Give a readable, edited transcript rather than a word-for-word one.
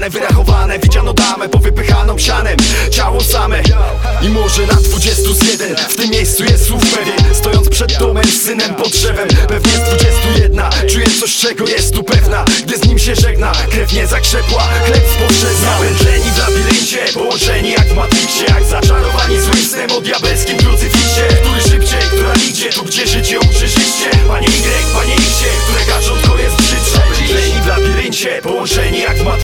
Wychowane, wyrachowane, widziano damę powypychaną sianem, ciało same. I może na 21 w tym miejscu jest słów pewien, stojąc przed domem z synem pod drzewem. Pewnie z 21 czuję coś, czego jest tu pewna, gdy z nim się żegna. Krew nie zakrzepła, chleb spowszednia. Zapętleni w labiryncie, połączeni jak w Matrixie, jak zaczarowani złym snem o diabelskim krucyfiksie.